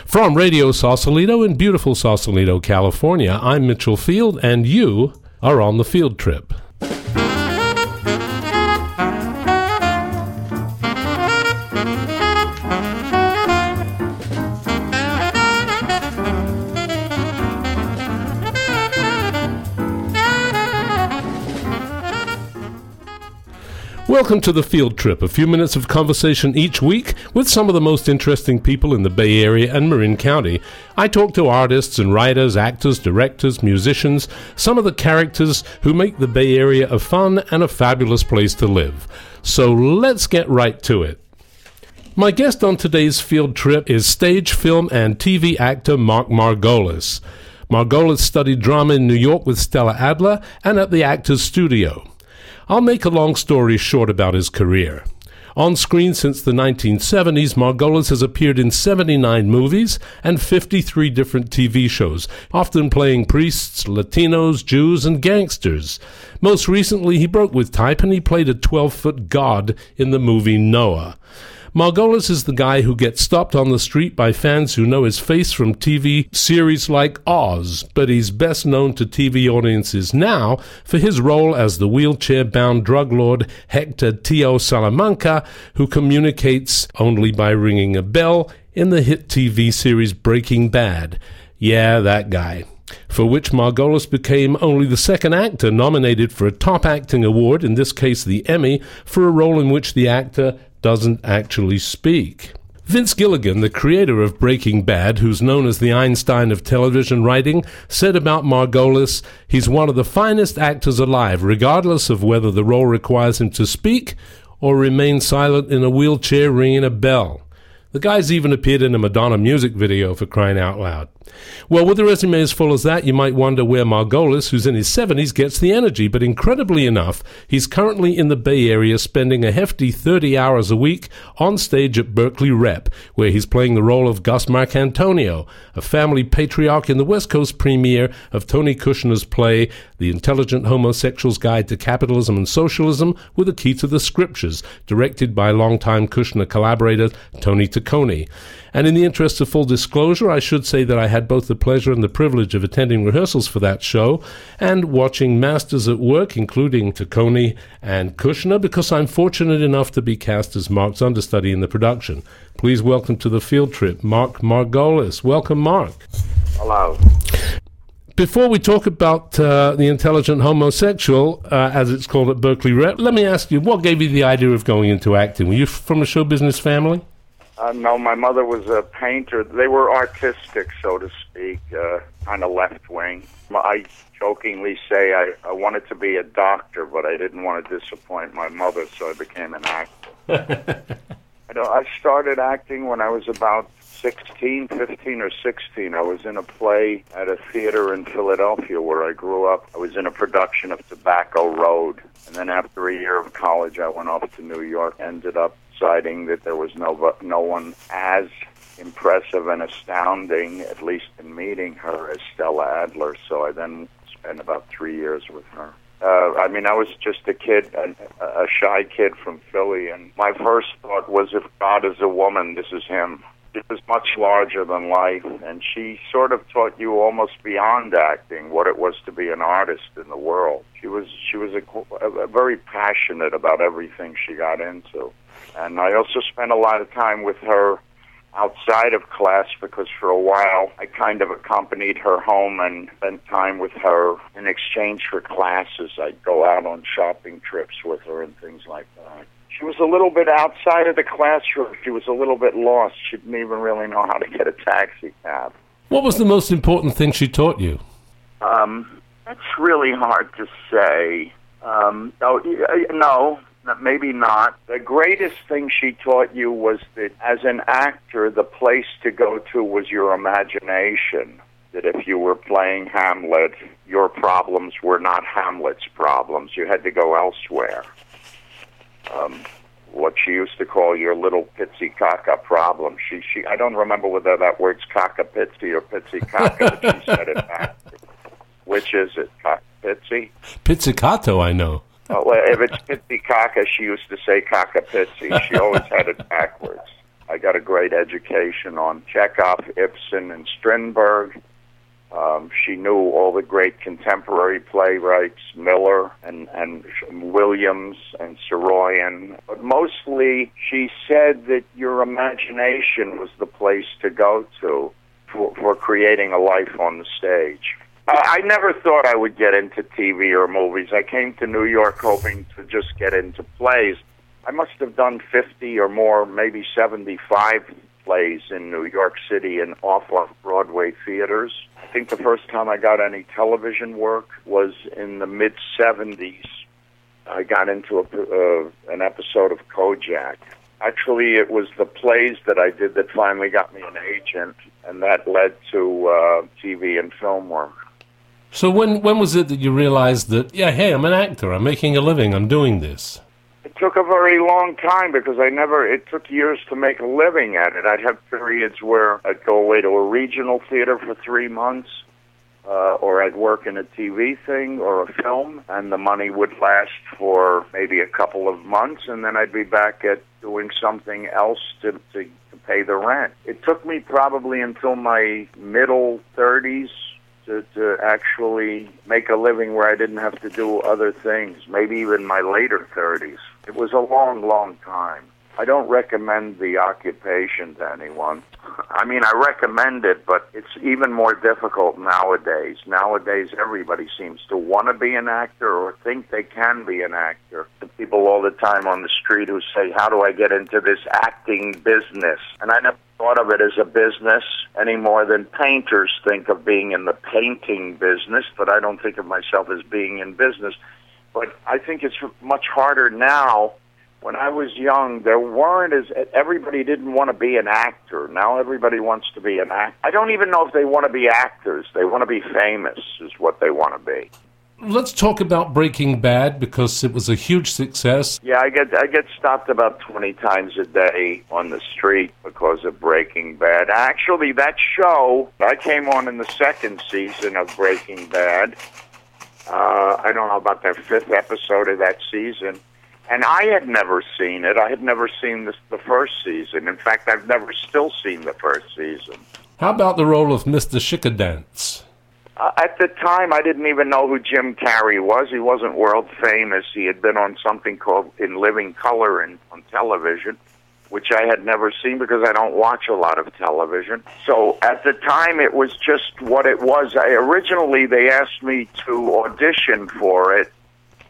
From Radio Sausalito in beautiful Sausalito, California, I'm Mitchell Field, and you are on the field trip. Welcome to the Field Trip, a few minutes of conversation each week with some of the most interesting people in the Bay Area and Marin County. I talk to artists and writers, actors, directors, musicians, some of the characters who make the Bay Area a fun and a fabulous place to live. So let's get right to it. My guest on today's Field Trip is stage, film, and TV actor Mark Margolis. Margolis studied drama in New York with Stella Adler and at the Actors Studio. I'll make a long story short about his career. On screen since the 1970s, Margolis has appeared in 79 movies and 53 different TV shows, often playing priests, Latinos, Jews, and gangsters. Most recently, he broke with type and he played a 12-foot god in the movie Noah. Margolis is the guy who gets stopped on the street by fans who know his face from TV series like Oz, but he's best known to TV audiences now for his role as the wheelchair-bound drug lord Hector Tio Salamanca, who communicates only by ringing a bell in the hit TV series Breaking Bad. Yeah, that guy. For which Margolis became only the second actor nominated for a top acting award, in this case the Emmy, for a role in which the actor doesn't actually speak. Vince Gilligan, the creator of Breaking Bad, who's known as the Einstein of television writing, said about Margolis, he's one of the finest actors alive, regardless of whether the role requires him to speak or remain silent in a wheelchair ringing a bell. The guy's even appeared in a Madonna music video, for crying out loud. Well, with a resume as full as that, you might wonder where Margolis, who's in his 70s, gets the energy. But incredibly enough, he's currently in the Bay Area spending a hefty 30 hours a week on stage at Berkeley Rep, where he's playing the role of Gus Marcantonio, a family patriarch in the West Coast premiere of Tony Kushner's play, The Intelligent Homosexual's Guide to Capitalism and Socialism with a Key to the Scriptures, directed by longtime Kushner collaborator Tony Taccone. And in the interest of full disclosure, I should say that I had both the pleasure and the privilege of attending rehearsals for that show and watching masters at work, including Taccone and Kushner, because I'm fortunate enough to be cast as Mark's understudy in the production. Please welcome to the Field Trip, Mark Margolis. Welcome, Mark. Hello. Before we talk about The Intelligent Homosexual, as it's called at Berkeley Rep, let me ask you, what gave you the idea of going into acting? Were you from a show business family? No, my mother was a painter. They were artistic, so to speak, kind of left-wing. I jokingly say I wanted to be a doctor, but I didn't want to disappoint my mother, so I became an actor. I started acting when I was about 15 or 16. I was in a play at a theater in Philadelphia where I grew up. I was in a production of Tobacco Road. And then after a year of college, I went off to New York, ended up deciding that there was no one as impressive and astounding, at least in meeting her, as Stella Adler. So I then spent about 3 years with her. I was just a kid, a shy kid from Philly, and my first thought was, if God is a woman, this is him. She was much larger than life, and she sort of taught you almost beyond acting what it was to be an artist in the world. She was a very passionate about everything she got into. And I also spent a lot of time with her outside of class because for a while I kind of accompanied her home and spent time with her in exchange for classes. I'd go out on shopping trips with her and things like that. She was a little bit outside of the classroom. She was a little bit lost. She didn't even really know how to get a taxi cab. What was the most important thing she taught you? That's really hard to say. No, maybe not. The greatest thing she taught you was that as an actor, the place to go to was your imagination. That if you were playing Hamlet, your problems were not Hamlet's problems. You had to go elsewhere. What she used to call your little pizzicaca problem. I don't remember whether that word's caca-pizzi or pizzicaca, but she said it backwards. Which is it? Pizzi? Pizzicato, I know. Well, if it's pizzicaca, she used to say caca-pizzi. She always had it backwards. I got a great education on Chekhov, Ibsen, and Strindberg. She knew all the great contemporary playwrights, Miller and Williams and Saroyan. But mostly, she said that your imagination was the place to go to for creating a life on the stage. I never thought I would get into TV or movies. I came to New York hoping to just get into plays. I must have done 50 or more, maybe 75 plays in New York City and off-Broadway theaters. I think the first time I got any television work was in the mid-'70s. I got into an episode of Kojak. Actually, it was the plays that I did that finally got me an agent, and that led to TV and film work. So when was it that you realized that, yeah, hey, I'm an actor, I'm making a living, I'm doing this? It took a very long time because it took years to make a living at it. I'd have periods where I'd go away to a regional theater for 3 months, or I'd work in a TV thing or a film, and the money would last for maybe a couple of months, and then I'd be back at doing something else to pay the rent. It took me probably until my middle 30s to actually make a living where I didn't have to do other things, maybe even my later 30s. It was a long, long time. I don't recommend the occupation to anyone. I mean, I recommend it, but it's even more difficult nowadays. Nowadays, everybody seems to want to be an actor or think they can be an actor. The people all the time on the street who say, how do I get into this acting business? And I never thought of it as a business any more than painters think of being in the painting business, but I don't think of myself as being in business. But I think it's much harder now. When I was young, everybody didn't want to be an actor. Now everybody wants to be an actor. I don't even know if they want to be actors. They want to be famous is what they want to be. Let's talk about Breaking Bad, because it was a huge success. Yeah, I get stopped about 20 times a day on the street because of Breaking Bad. Actually, that show, I came on in the second season of Breaking Bad. I don't know about the 5th episode of that season. And I had never seen it. I had never seen the first season. In fact, I've never still seen the first season. How about the role of Mr. Chickadance? At the time, I didn't even know who Jim Carrey was. He wasn't world famous. He had been on something called In Living Color on television, which I had never seen because I don't watch a lot of television. So at the time, it was just what it was. Originally, they asked me to audition for it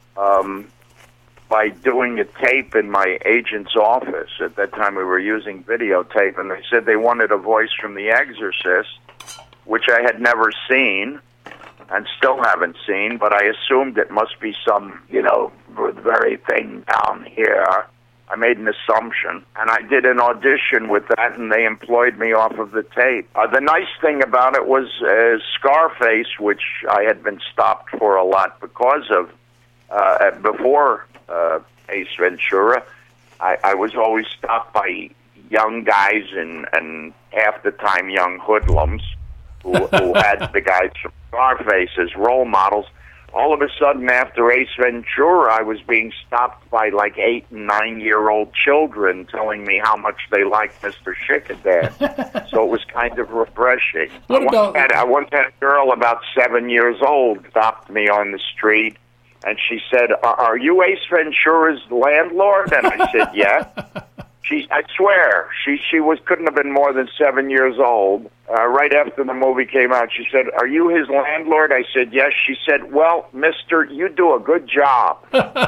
by doing a tape in my agent's office. At that time, we were using videotape, and they said they wanted a voice from The Exorcist, which I had never seen and still haven't seen, but I assumed it must be some, very thing down here. I made an assumption, and I did an audition with that, and they employed me off of the tape. The nice thing about it was Scarface, which I had been stopped for a lot because of, before Ace Ventura, I was always stopped by young guys and half the time young hoodlums who had the guys from Scarface as role models. All of a sudden, after Ace Ventura, I was being stopped by like 8 and 9-year-old children telling me how much they liked Mr. Chickadance. So it was kind of refreshing. I once had a girl about 7 years old stopped me on the street, and she said, "Are you Ace Ventura's landlord?" And I said, "Yeah." I swear, she couldn't have been more than 7 years old. Right after the movie came out, she said, "Are you his landlord?" I said, "Yes." She said, "Well, mister, you do a good job."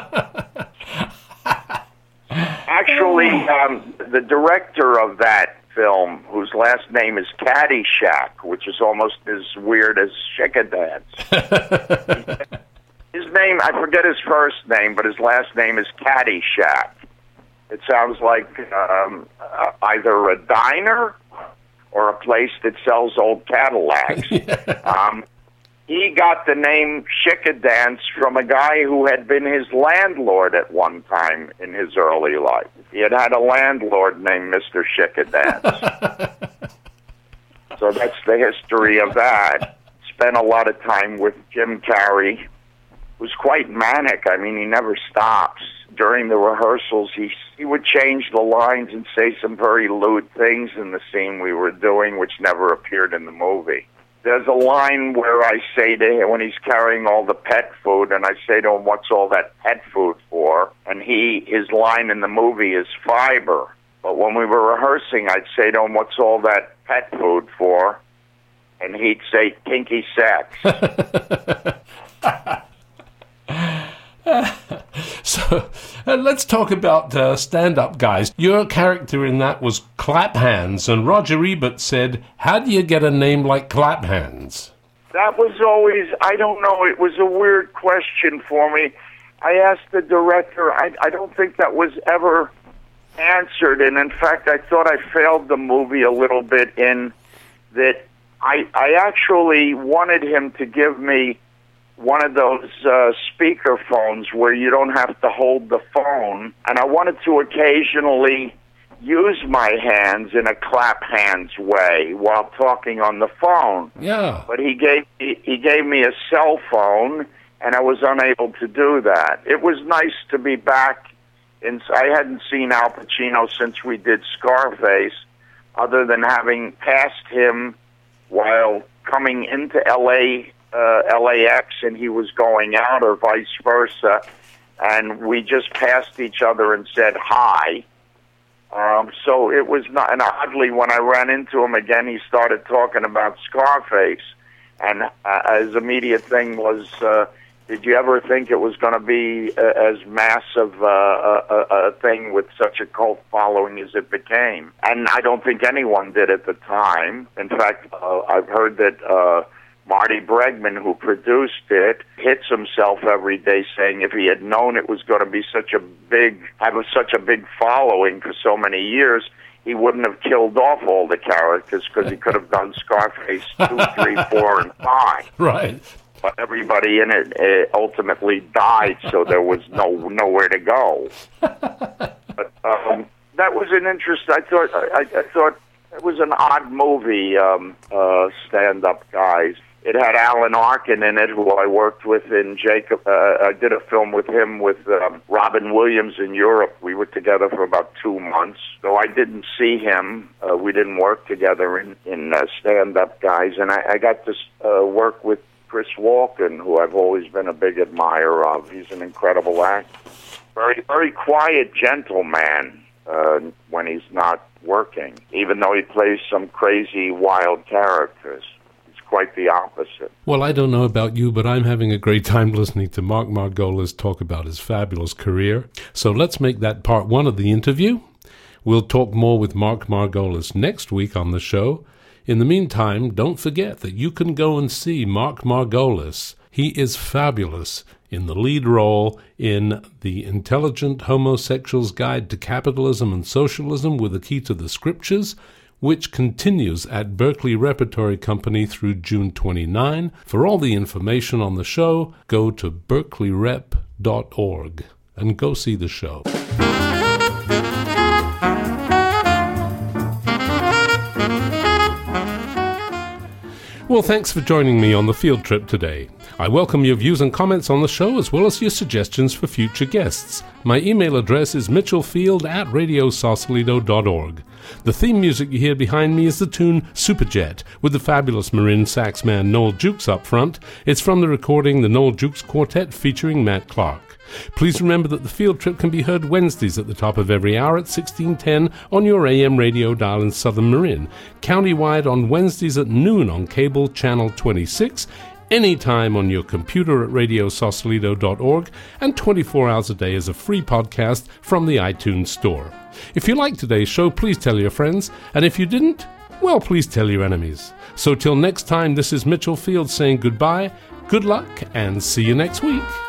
Actually, the director of that film, whose last name is Caddyshack, which is almost as weird as Chickadance. His name, I forget his first name, but his last name is Caddyshack. It sounds like either a diner or a place that sells old Cadillacs. He got the name Chickadance from a guy who had been his landlord at one time in his early life. He had a landlord named Mr. Chickadance. So that's the history of that. Spent a lot of time with Jim Carrey, who's quite manic. I mean, he never stops. During the rehearsals, he he would change the lines and say some very lewd things in the scene we were doing, which never appeared in the movie. There's a line where I say to him, when he's carrying all the pet food, and I say to him, "What's all that pet food for?" And his line in the movie is fiber. But when we were rehearsing, I'd say to him, "What's all that pet food for?" And he'd say, "Kinky sex." So let's talk about stand-up guys. Your character in that was Clap Hands, and Roger Ebert said, "How do you get a name like Clap Hands?" That was always, I don't know, it was a weird question for me. I asked the director, I don't think that was ever answered, and in fact, I thought I failed the movie a little bit in that I actually wanted him to give me one of those speaker phones where you don't have to hold the phone, and I wanted to occasionally use my hands in a clap hands way while talking on the phone. Yeah. But he gave me a cell phone, and I was unable to do that. It was nice to be back. I hadn't seen Al Pacino since we did Scarface, other than having passed him while coming into LAX, and he was going out, or vice versa, and we just passed each other and said hi. So it was not, and oddly, when I ran into him again, he started talking about Scarface, and his immediate thing was, did you ever think it was going to be as massive a thing with such a cult following as it became? And I don't think anyone did at the time. In fact, I've heard that Marty Bregman, who produced it, hits himself every day saying if he had known it was going to be such a big following for so many years, he wouldn't have killed off all the characters, because he could have done Scarface 2, 3, 4, and 5. Right. But everybody in it ultimately died, so there was nowhere to go. But that was an interest. I thought it was an odd movie. Stand Up Guys. It had Alan Arkin in it, who I worked with in Jacob. I did a film with him with Robin Williams in Europe. We were together for about 2 months. Though I didn't see him, we didn't work together in Stand Up Guys, and I got to work with Chris Walken, who I've always been a big admirer of. He's an incredible actor. Very, very quiet, gentle man when he's not working, even though he plays some crazy, wild characters. It's quite the opposite. Well, I don't know about you, but I'm having a great time listening to Mark Margolis talk about his fabulous career. So let's make that part 1 of the interview. We'll talk more with Mark Margolis next week on the show. In the meantime, don't forget that you can go and see Mark Margolis. He is fabulous in the lead role in The Intelligent Homosexual's Guide to Capitalism and Socialism with a Key to the Scriptures, which continues at Berkeley Repertory Company through June 29. For all the information on the show, go to berkeleyrep.org and go see the show. Well, thanks for joining me on the field trip today. I welcome your views and comments on the show, as well as your suggestions for future guests. My email address is mitchellfield@radiosausalito.org. The theme music you hear behind me is the tune Superjet, with the fabulous Marin sax man Noel Jukes up front. It's from the recording The Noel Jukes Quartet featuring Matt Clark. Please remember that the field trip can be heard Wednesdays at the top of every hour at 1610 on your AM radio dial in Southern Marin, countywide on Wednesdays at noon on cable channel 26, anytime on your computer at radiosausalito.org, and 24 hours a day as a free podcast from the iTunes Store. If you liked today's show, please tell your friends, and if you didn't, well, please tell your enemies. So till next time, this is Mitchell Field saying goodbye, good luck, and see you next week.